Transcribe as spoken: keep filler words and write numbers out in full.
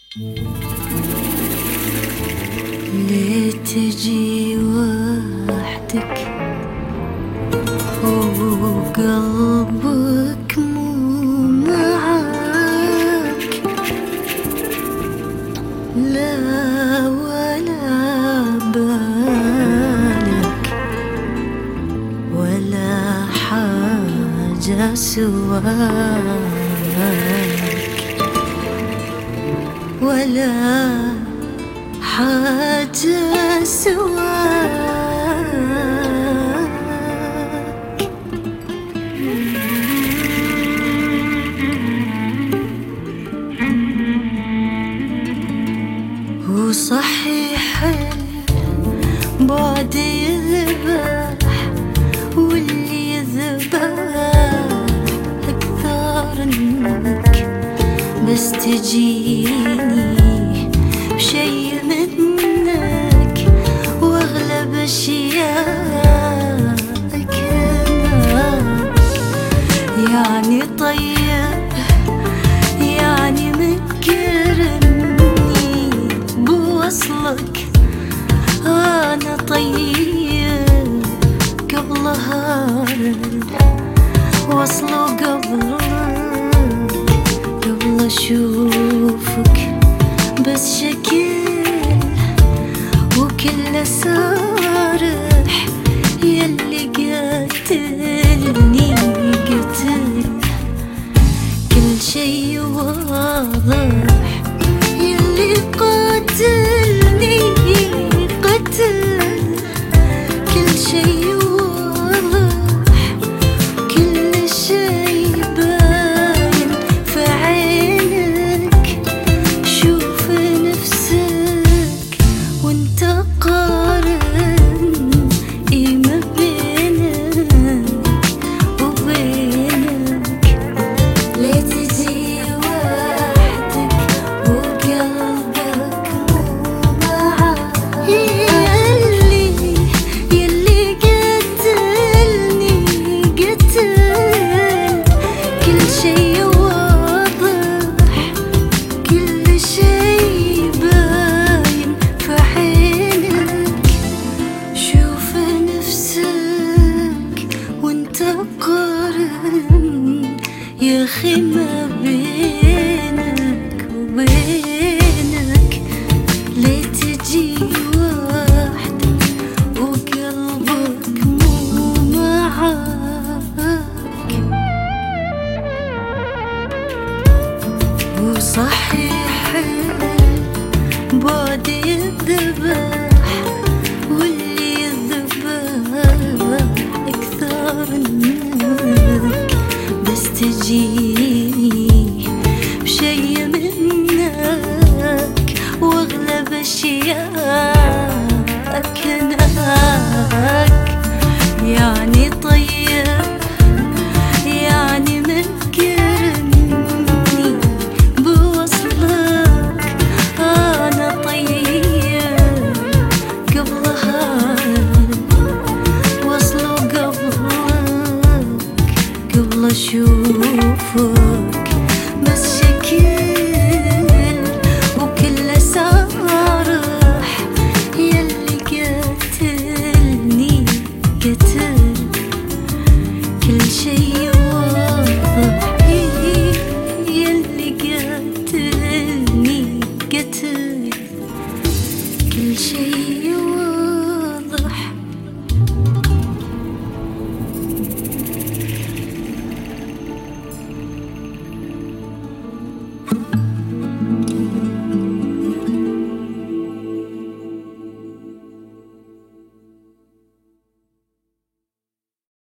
ليه تجي وحدك وقلبك مو معاك؟ لا ولا بالك ولا حاجة سواك، ولا حاجة سواك. وصحيح البعد يذبح، واللي يذبح أكثر منك، بس تجيني بشي منك واغلب اشيائك هناك. يعني طيب يعني مكرمني بوصلك، انا طيب قبل هالوصل، قبل قبل اشوفك بس شكل وكله صارح. يلي قتلني قتل كل شي واضح، يلي قاتلني قتل كل شي واضح، كل شي باين في عينك. شوف نفسك وانت قارن ايه ما بينك وبينك. ليه تجي وحدك وقلبك مو معاك؟ يلي يلي قتلني قتل كل شي واضح، كل شي باين في عينك. شوف نفسك وانت قارن يا اخي ما بينك وبينك. ليه تجي وحدك وقلبك مو معاك؟ وصحيح البعد يذبح، واللي يذبح أكثر منك، بس تجيني بشي منك واغلب اشيائك هناك.